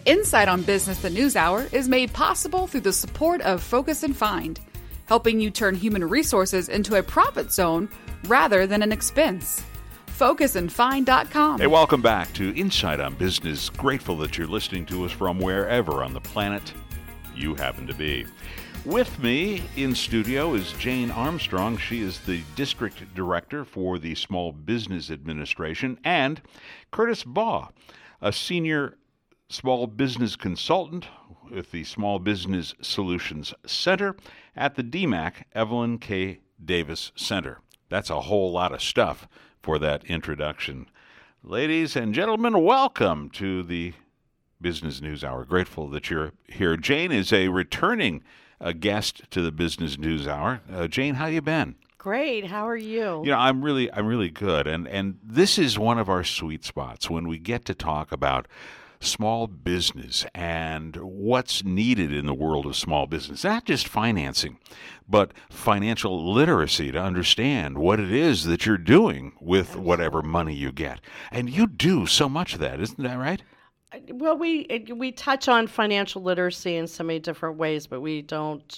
Insight on Business the News Hour is made possible through the support of Focus and Find, helping you turn human resources into a profit zone rather than an expense. FocusandFind.com. Hey, welcome back to Insight on Business. Grateful that you're listening to us from wherever on the planet you happen to be. With me in studio is Jane Armstrong. She is the District Director for the Small Business Administration, and Curtis Baugh, a Senior Small Business Consultant with the Small Business Solutions Center at the DMACC Evelyn K. Davis Center. That's a whole lot of stuff for that introduction. Ladies and gentlemen, welcome to the Business News Hour. Grateful that you're here. Jane is a returning guest to the Business News Hour. Jane, how you been? Great. How are you? You know, I'm really good. And this is one of our sweet spots when we get to talk about small business and what's needed in the world of small business. Not just financing, but financial literacy to understand what it is that you're doing with whatever money you get. And you do so much of that, isn't that right? Well, we touch on financial literacy in so many different ways, but we don't.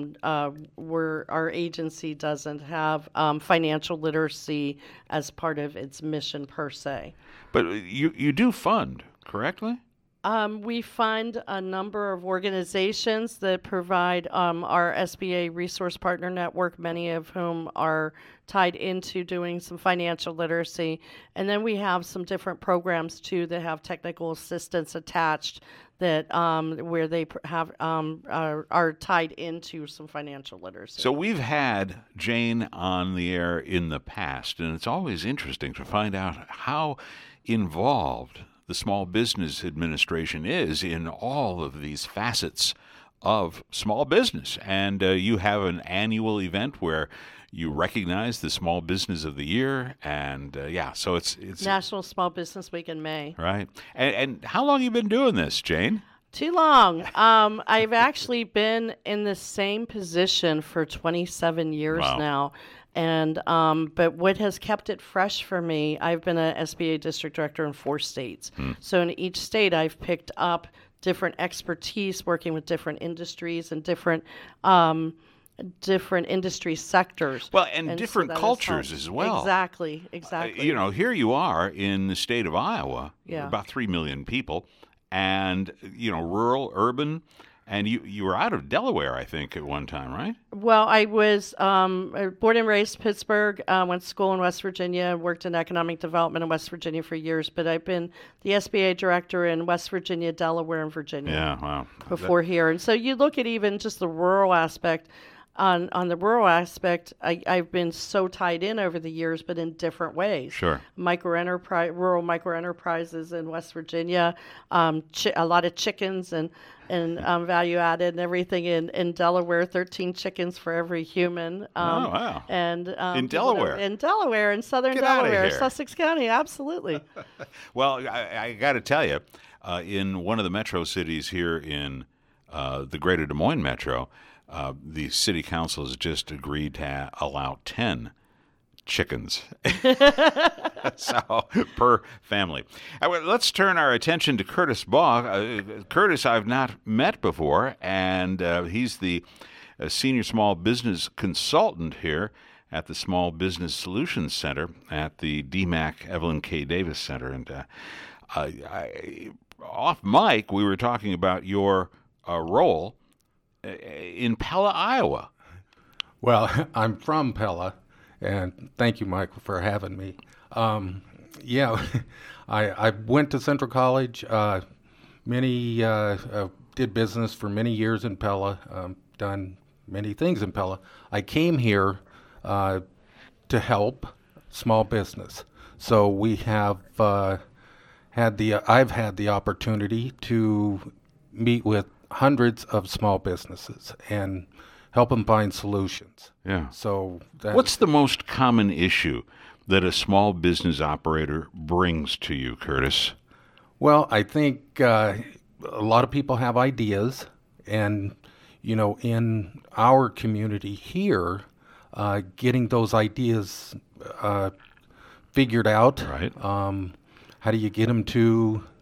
Our agency doesn't have financial literacy as part of its mission per se. But you do fund, correctly? We fund a number of organizations that provide our SBA Resource Partner Network, many of whom are tied into doing some financial literacy. And then we have some different programs, too, that have technical assistance attached that where they are tied into some financial literacy. So we've had Jane on the air in the past, and it's always interesting to find out how involved the Small Business Administration is in all of these facets of small business. And you have an annual event where you recognize the Small Business of the Year, and so it's National Small Business Week in May. Right. And how long have you been doing this, Jane? Too long. I've actually been in the same position for 27 years now. And but what has kept it fresh for me, I've been an SBA district director in 4 states. So in each state, I've picked up different expertise working with different industries and different industry sectors. Well, and different cultures as well. Exactly. Here you are in the state of Iowa, Yeah. about 3 million people, and, rural, urban. And you were out of Delaware, I think, at one time, right? Well, I was born and raised Pittsburgh, went to school in West Virginia, worked in economic development in West Virginia for years, but I've been the SBA director in West Virginia, Delaware, and Virginia. Yeah, wow. Before here. And so you look at even just the rural aspect. On the rural aspect, I've been so tied in over the years, but in different ways. Sure. Rural microenterprises in West Virginia, a lot of chickens and value added and everything in Delaware. 13 chickens for every human. Wow! And in Delaware, in southern Get Delaware, Sussex County, absolutely. Well, I got to tell you, in one of the metro cities here in the Greater Des Moines metro. The city council has just agreed to allow 10 chickens so per family. Let's turn our attention to Curtis Baugh. Curtis I've not met before, and he's the Senior Small Business Consultant here at the Small Business Solutions Center at the DMACC Evelyn K. Davis Center. And off mic, we were talking about your role in Pella, Iowa. Well, I'm from Pella, and thank you, Michael, for having me. I went to Central College. Did business for many years in Pella. Done many things in Pella. I came here to help small business. So we have I've had the opportunity to meet with hundreds of small businesses and help them find solutions. Yeah. So what's the most common issue that a small business operator brings to you, Curtis? Well, I think a lot of people have ideas, and in our community here, getting those ideas figured out. Right. How do you get them to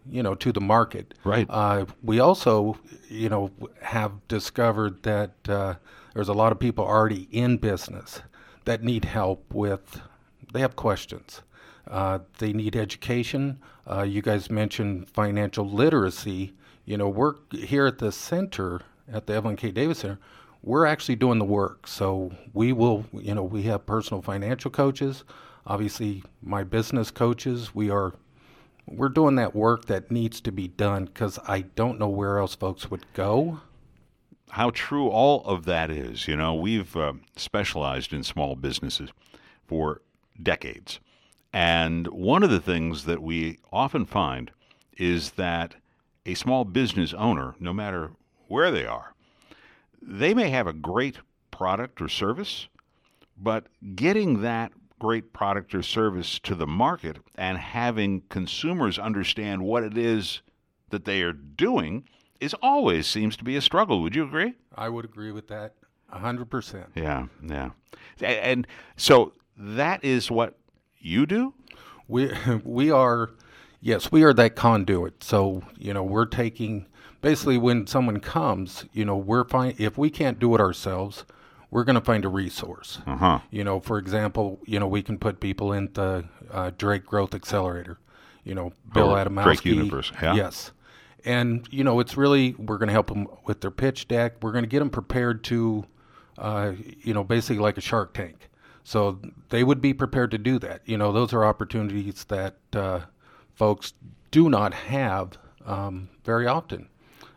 to the market. Right. We also, have discovered that there's a lot of people already in business that need help with, they have questions. They need education. You guys mentioned financial literacy. We're here at the center, at the Evelyn K. Davis Center, we're actually doing the work. So we will, we have personal financial coaches, obviously my business coaches. We're doing that work that needs to be done because I don't know where else folks would go. How true all of that is. We've specialized in small businesses for decades. And one of the things that we often find is that a small business owner, no matter where they are, they may have a great product or service, but getting that great product or service to the market and having consumers understand what it is that they are doing is always seems to be a struggle. Would you agree? I would agree with that 100%. Yeah. And so that is what you do? We are, yes, we are that conduit. So, we're taking, basically when someone comes, if we can't do it ourselves, we're going to find a resource. Uh-huh. For example, we can put people in the Drake Growth Accelerator, Bill Adamowski. Drake Universe, yeah. Yes. And, it's really, we're going to help them with their pitch deck. We're going to get them prepared to, basically like a Shark Tank. So they would be prepared to do that. Those are opportunities that folks do not have very often.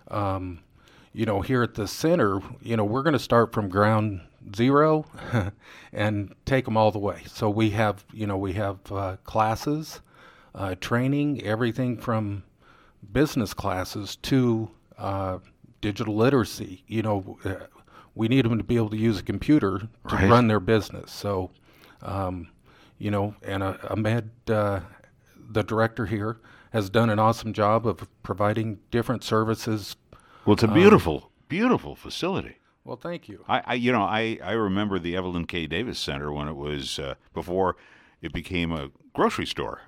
Here at the center, we're going to start from ground zero and take them all the way. So we have classes, training, everything from business classes to digital literacy. We need them to be able to use a computer to run their business. So, and Ahmed, the director here, has done an awesome job of providing different services. Well, it's a beautiful facility. Well, thank you. I remember the Evelyn K. Davis Center when it was before it became a grocery store,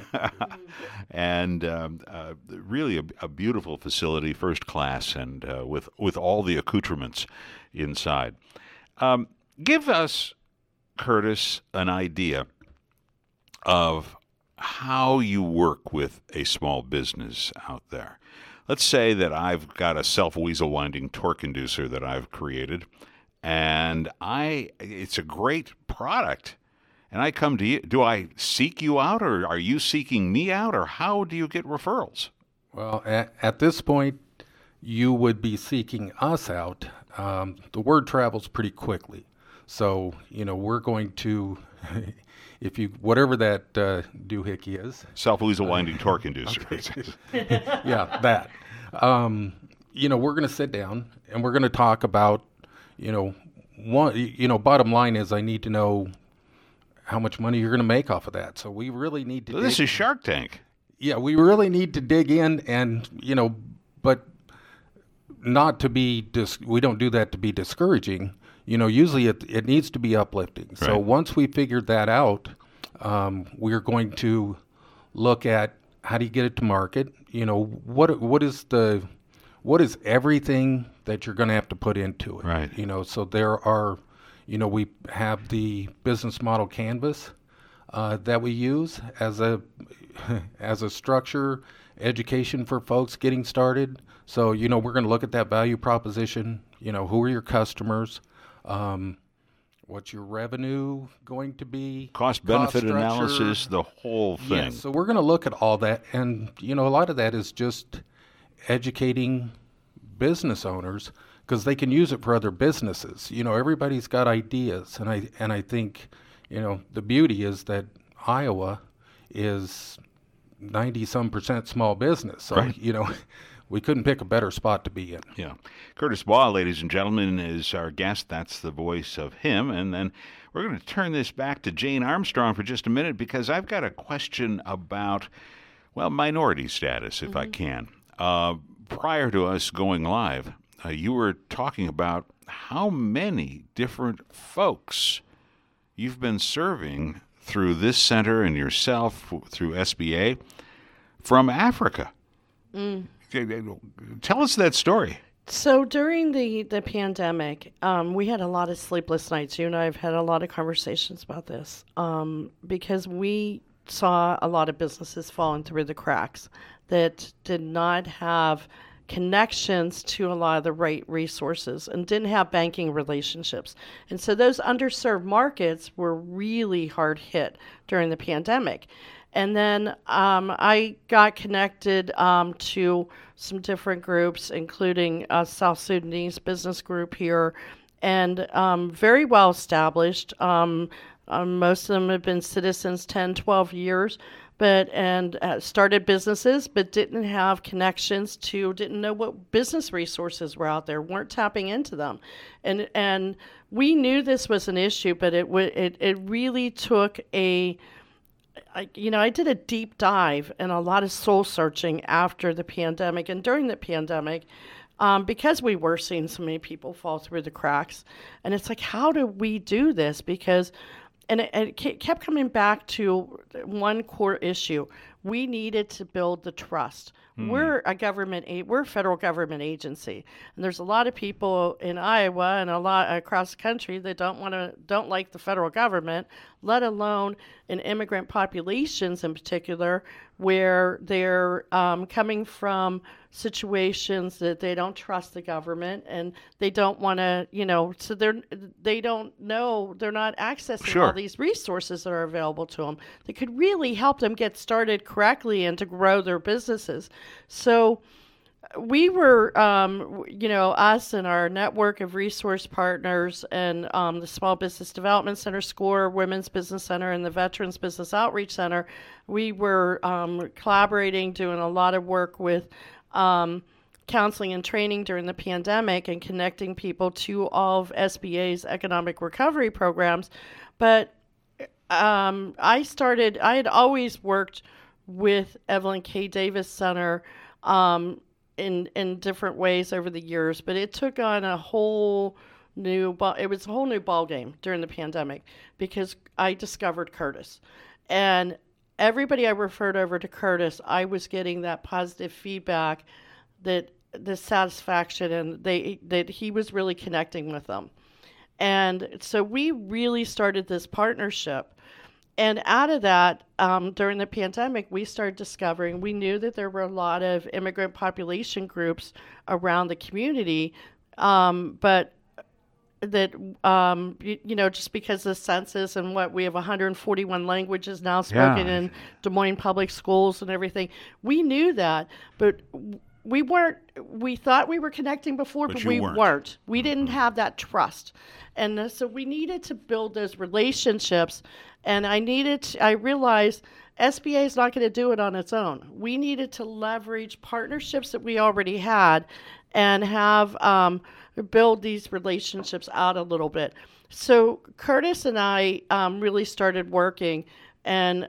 and really a beautiful facility, first class, and with all the accoutrements inside. Give us, Curtis, an idea of how you work with a small business out there. Let's say that I've got a self-weasel winding torque inducer that I've created, and it's a great product, and I come to you. Do I seek you out, or are you seeking me out, or how do you get referrals? Well, at this point, you would be seeking us out. The word travels pretty quickly. So, we're going to, whatever that doohickey is. Self-weasel winding torque inducer. Okay. Yeah, that. We're going to sit down and we're going to talk about, bottom line is I need to know how much money you're going to make off of that. So we really need to. So this is Shark Tank. Yeah, we really need to dig in and, but not to be, we don't do that to be discouraging. Usually it needs to be uplifting. Right. So once we figured that out, we're going to look at how do you get it to market? What is everything that you're going to have to put into it? Right. So there are, we have the business model canvas that we use as a structure, education for folks getting started. So, we're going to look at that value proposition. Who are your customers? What's your revenue going to be? Cost-benefit analysis, the whole thing. Yes, so we're going to look at all that. And, a lot of that is just educating business owners because they can use it for other businesses. Everybody's got ideas. And I think, the beauty is that Iowa is 90-some% small business. So, right. We couldn't pick a better spot to be in. Yeah. Curtis Baugh, ladies and gentlemen, is our guest. That's the voice of him. And then we're going to turn this back to Jane Armstrong for just a minute because I've got a question about, minority status, if I can. Prior to us going live, you were talking about how many different folks you've been serving through this center and yourself through SBA from Africa. Tell us that story. So during the pandemic, we had a lot of sleepless nights. You and I have had a lot of conversations about this because we saw a lot of businesses falling through the cracks that did not have connections to a lot of the right resources and didn't have banking relationships. And so those underserved markets were really hard hit during the pandemic. And then I got connected to some different groups, including a South Sudanese business group here, and very well established. Most of them have been citizens 10, 12 years, and started businesses, but didn't have connections didn't know what business resources were out there, weren't tapping into them. And we knew this was an issue, but it really took I did a deep dive and a lot of soul searching after the pandemic and during the pandemic because we were seeing so many people fall through the cracks. And it's like, how do we do this? And it kept coming back to one core issue. We needed to build the trust. We're a federal government agency, and there's a lot of people in Iowa and a lot across the country that don't like the federal government, let alone in immigrant populations in particular, where they're coming from situations that they don't trust the government and they don't want to, so they don't know, they're not accessing all these resources that are available to them that could really help them get started correctly and to grow their businesses. So we were, us and our network of resource partners and the Small Business Development Center, SCORE, Women's Business Center, and the Veterans Business Outreach Center, we were collaborating, doing a lot of work with counseling and training during the pandemic and connecting people to all of SBA's economic recovery programs. But I had always worked with Evelyn K. Davis Center in different ways over the years, but it took on a whole new ball game during the pandemic because I discovered Curtis. And everybody I referred over to Curtis, I was getting that positive feedback, that the satisfaction, and that he was really connecting with them. And so we really started this partnership. And out of that, during the pandemic, we started discovering, we knew that there were a lot of immigrant population groups around the community, but that, just because of the census and we have 141 languages now spoken in Des Moines public schools and everything. We knew that, but we thought we were connecting before, but we weren't. We didn't have that trust. And so we needed to build those relationships. And I realized SBA is not going to do it on its own. We needed to leverage partnerships that we already had and have build these relationships out a little bit. So Curtis and I really started working, and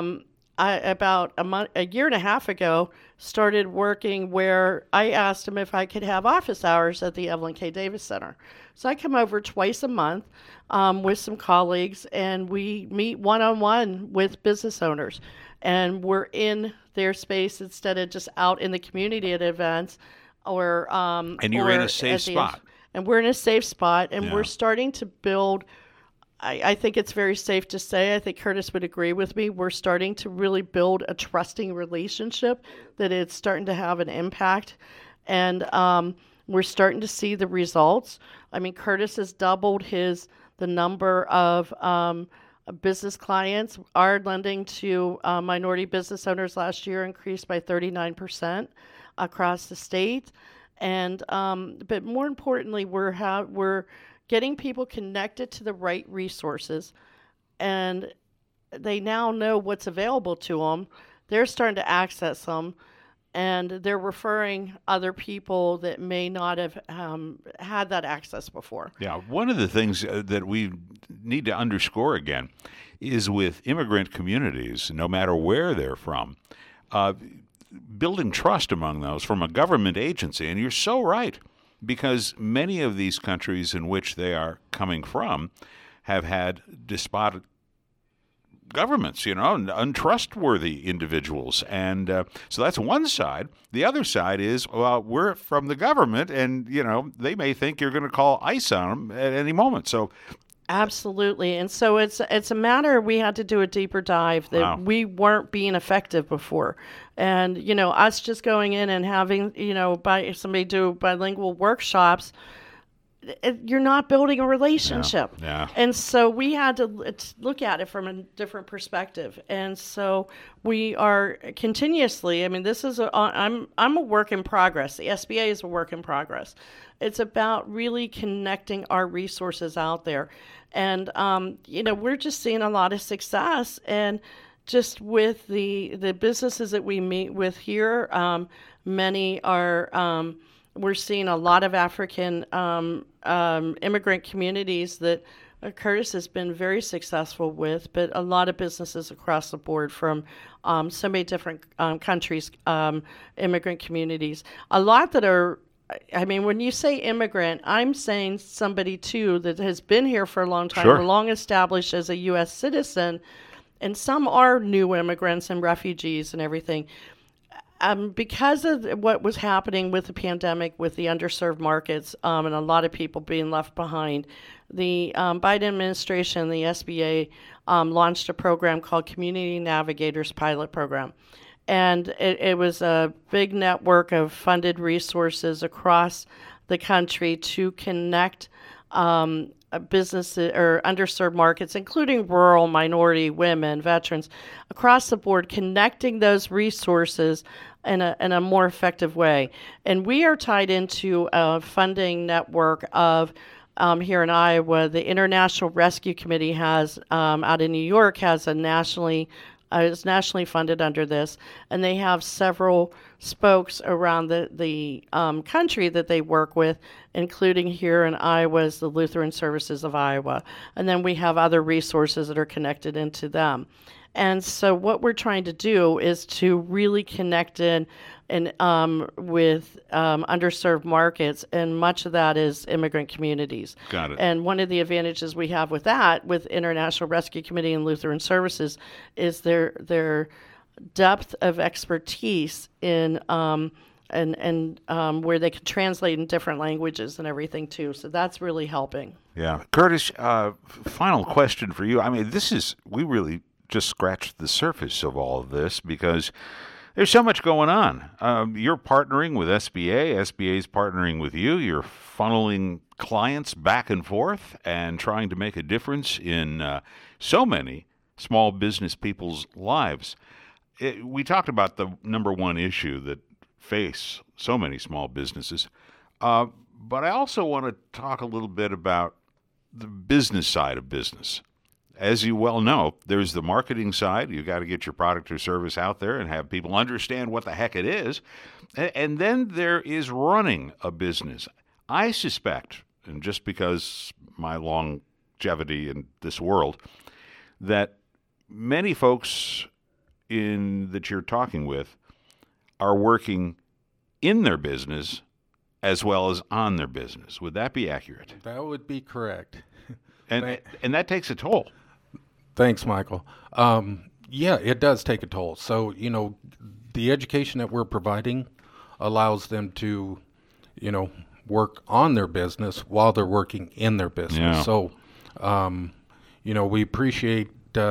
about a year and a half ago, started working where I asked him if I could have office hours at the Evelyn K. Davis Center. So I come over twice a month with some colleagues, and we meet one-on-one with business owners. And we're in their space instead of just out in the community at events. And you're in a safe spot. And we're in a safe spot, and we're starting to build. I think it's very safe to say, I think Curtis would agree with me, we're starting to really build a trusting relationship, that it's starting to have an impact. And we're starting to see the results. I mean, Curtis has doubled the number of business clients. Our lending to minority business owners last year increased by 39% across the state. And but more importantly, we're getting people connected to the right resources, and they now know what's available to them. They're starting to access them, and they're referring other people that may not have had that access before. Yeah, one of the things that we need to underscore again is with immigrant communities, no matter where they're from, building trust among those from a government agency. And you're so right, because many of these countries in which they are coming from have had despotic governments, untrustworthy individuals. And so that's one side. The other side is, well, we're from the government, and, they may think you're going to call ICE on them at any moment. So absolutely. And so it's a matter we had to do a deeper dive that we weren't being effective before. And, us just going in and having, somebody do bilingual workshops, you're not building a relationship. Yeah. And so we had to look at it from a different perspective. And so we are continuously, this is I'm a work in progress. The SBA is a work in progress. It's about really connecting our resources out there. And, we're just seeing a lot of success. And just with the businesses that we meet with here, many are, we're seeing a lot of African immigrant communities that Curtis has been very successful with, but a lot of businesses across the board from so many different countries, immigrant communities. A lot that are, when you say immigrant, I'm saying somebody, too, that has been here for a long time, Sure. long established as a U.S. citizen, and some are new immigrants and refugees and everything. Because of what was happening with the pandemic, with the underserved markets, and a lot of people being left behind, the Biden administration, the SBA, launched a program called Community Navigators Pilot Program. And it was a big network of funded resources across the country to connect businesses or underserved markets, including rural, minority, women, veterans, across the board, connecting those resources in a more effective way. And we are tied into a funding network of here in Iowa. The International Rescue Committee has out in New York has a is nationally funded under this, and they have several spokes around the country that they work with, including here in Iowa is the Lutheran Services of Iowa. And then we have other resources that are connected into them. And so what we're trying to do is to really connect in with underserved markets, and much of that is immigrant communities. Got it. And one of the advantages we have with that, with International Rescue Committee and Lutheran Services, is their depth of expertise in where they can translate in different languages and everything too. So that's really helping. Yeah. Curtis, final question for you. We really just scratched the surface of all of this because there's so much going on. You're partnering with SBA. SBA's partnering with you. You're funneling clients back and forth and trying to make a difference in so many small business people's lives. We talked about the number one issue that face so many small businesses, but I also want to talk a little bit about the business side of business. As you well know, there's the marketing side. You got to get your product or service out there and have people understand what the heck it is. And then there is running a business. I suspect, and just because my longevity in this world, that many folks that you're talking with are working in their business as well as on their business. Would that be accurate? That would be correct. And that takes a toll. Thanks, Michael. Yeah, it does take a toll. So, the education that we're providing allows them to, work on their business while they're working in their business. Yeah. So, we appreciate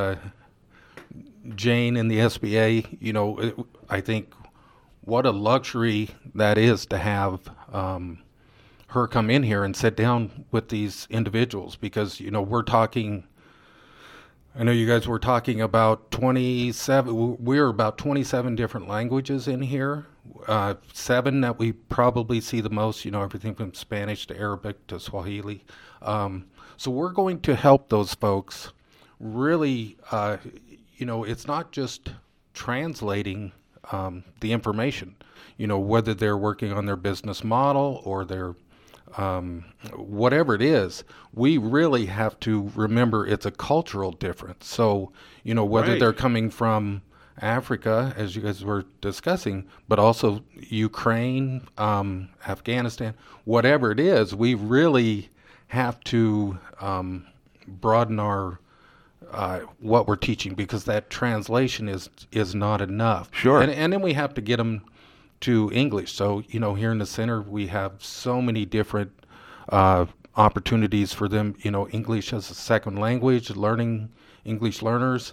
Jane and the SBA. I think what a luxury that is to have her come in here and sit down with these individuals because, we're talking. I know you guys were talking about 27. We're about 27 different languages in here. 7 that we probably see the most, everything from Spanish to Arabic to Swahili. So we're going to help those folks really, it's not just translating the information, whether they're working on their business model or their whatever it is, we really have to remember it's a cultural difference. So, whether they're coming from Africa, as you guys were discussing, but also Ukraine, Afghanistan, whatever it is, we really have to broaden our what we're teaching, because that translation is not enough. Sure. And then we have to get them to English. So, here in the center, we have so many different opportunities for them, English as a second language, learning English learners,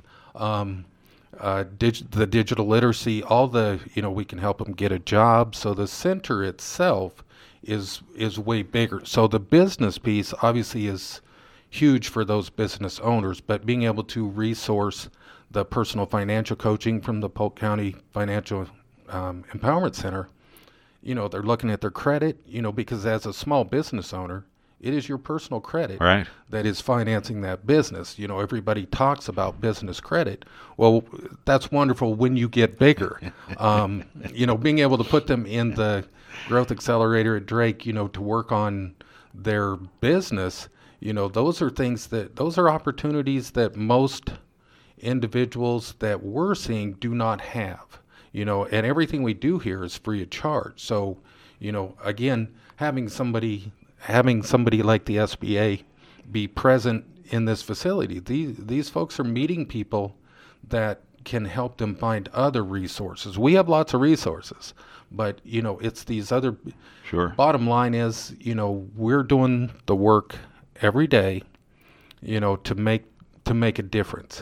the digital literacy, all the, we can help them get a job. So the center itself is way bigger. So the business piece obviously is huge for those business owners, but being able to resource the personal financial coaching from the Polk County Financial Empowerment Center, they're looking at their credit, because as a small business owner, it is your personal credit that is financing that business. Everybody talks about business credit. Well, that's wonderful when you get bigger. Being able to put them in the Growth Accelerator at Drake, to work on their business, those are opportunities that most individuals that we're seeing do not have, and everything we do here is free of charge. So, again, having somebody like the SBA be present in this facility, these folks are meeting people that can help them find other resources. We have lots of resources, but it's these other. Sure. Bottom line is, we're doing the work every day, to make a difference.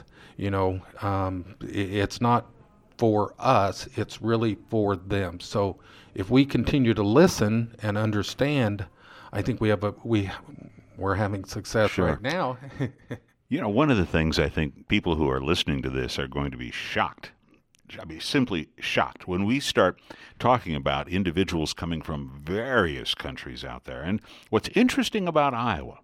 It's not for us, it's really for them. So if we continue to listen and understand, I think we're having success right now. One of the things I think people who are listening to this are going to be shocked. Simply shocked when we start talking about individuals coming from various countries out there. And what's interesting about Iowa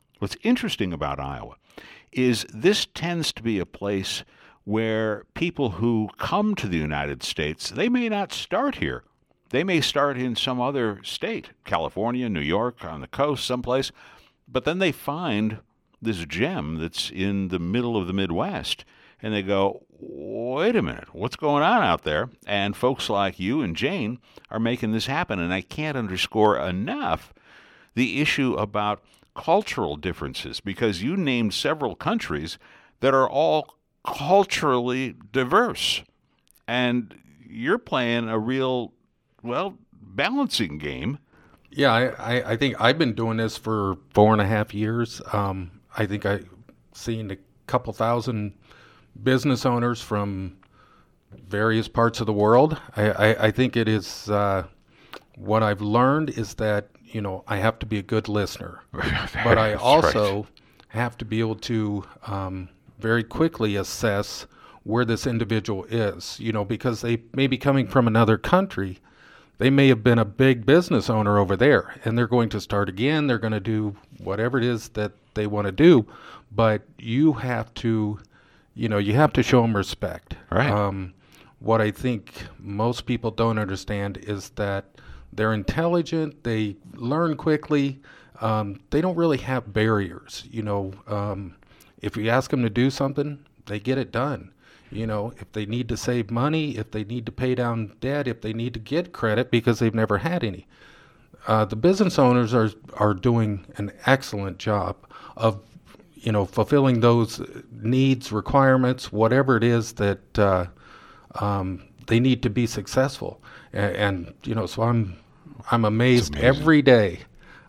is this tends to be a place where people who come to the United States, they may not start here. They may start in some other state, California, New York, on the coast, someplace, but then they find this gem that's in the middle of the Midwest, and they go, wait a minute, what's going on out there? And folks like you and Jane are making this happen, and I can't underscore enough the issue about cultural differences, because you named several countries that are all culturally diverse, and you're playing a real, balancing game. Yeah, I think I've been doing this for 4.5 years. I think I've seen a couple thousand business owners from various parts of the world. I think it is, what I've learned is that, I have to be a good listener, but I also have to be able to very quickly assess where this individual is, because they may be coming from another country. They may have been a big business owner over there, and they're going to start again. They're going to do whatever it is that they want to do, but you have to show them respect. Right. What I think most people don't understand is that they're intelligent. They learn quickly. They don't really have barriers. If you ask them to do something, they get it done. If they need to save money, if they need to pay down debt, if they need to get credit because they've never had any. The business owners are doing an excellent job of, fulfilling those needs, requirements, whatever it is that they need to be successful. And so I'm amazed every day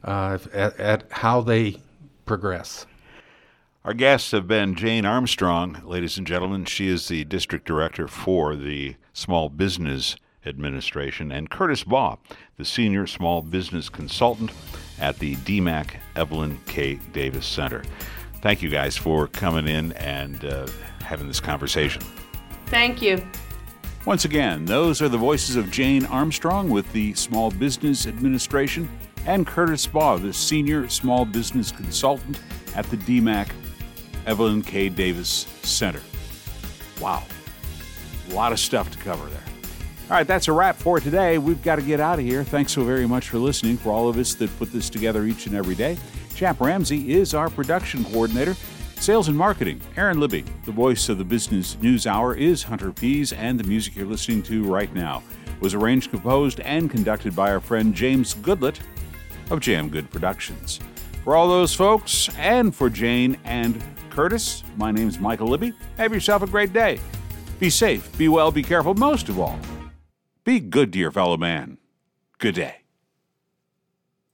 at how they progress. Our guests have been Jane Armstrong, ladies and gentlemen. She is the district director for the Small Business Administration, and Curtis Baugh, the senior small business consultant at the DMACC Evelyn K. Davis Center. Thank you guys for coming in and having this conversation. Thank you. Once again, those are the voices of Jane Armstrong with the Small Business Administration and Curtis Baugh, the senior small business consultant at the DMACC Evelyn K. Davis Center. Wow. A lot of stuff to cover there. All right, that's a wrap for today. We've got to get out of here. Thanks so very much for listening. For all of us that put this together each and every day, Chap Ramsey is our production coordinator. Sales and marketing, Aaron Libby. The voice of the Business News Hour is Hunter Pease, and the music you're listening to right now was arranged, composed, and conducted by our friend James Goodlett of Jam Good Productions. For all those folks, and for Jane and Curtis, my name's Michael Libby. Have yourself a great day. Be safe, be well, be careful. Most of all, be good to your fellow man. Good day.